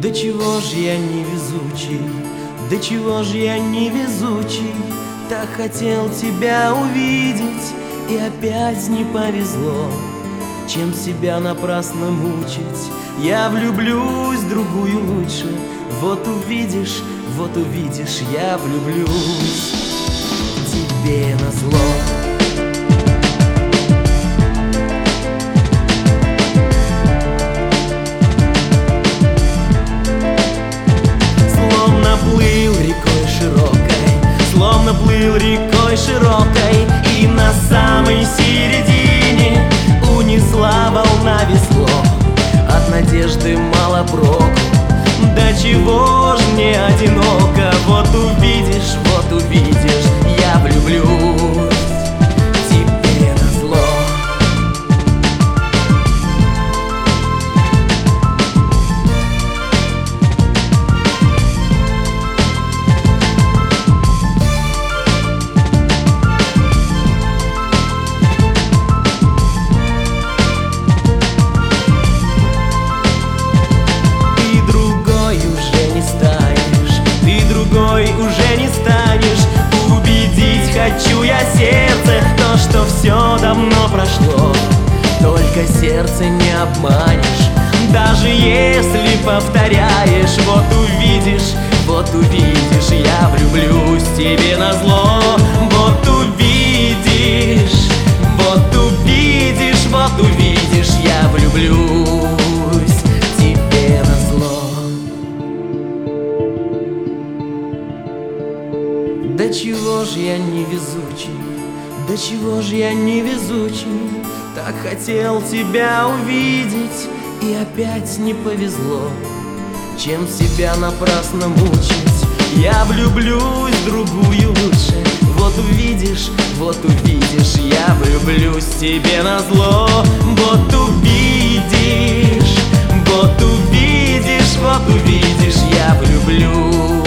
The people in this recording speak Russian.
Да чего ж я невезучий, да чего ж я невезучий, так хотел тебя увидеть, и опять не повезло. Чем себя напрасно мучить, я влюблюсь в другую лучше. Вот увидишь, я влюблюсь тебе назло. Словно плыл рекой широкой, и на самой середине унесла волна весло. От надежды мало проку, да чего ж мне одиноко. Вот увидишь, я влюблюсь тебе назло. Уже не станешь. Убедить хочу я сердце, то, что все давно прошло. Только сердце не обманешь, даже если повторяешь. Вот увидишь, я влюблюсь тебе назло. Вот увидишь, я влюблюсь тебе назло. Да чего ж я невезучий, да чего ж я невезучий, так хотел тебя увидеть, и опять не повезло. Чем себя напрасно мучить, я влюблюсь в другую лучше. Вот увидишь, я влюблюсь тебе назло. Вот увидишь, я влюблюсь.